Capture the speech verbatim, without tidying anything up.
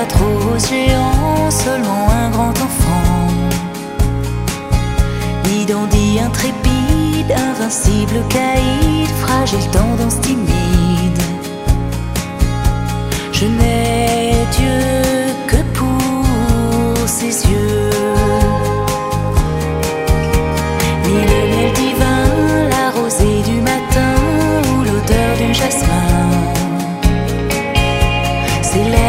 albatros géant, seulement un grand enfant. Ni dandy intrépide, invincible caïd, fragile tendance timide. Je n'ai Dieu que pour ses yeux. Ni le miel divin, la rosée du matin ou l'odeur du jasmin. C'est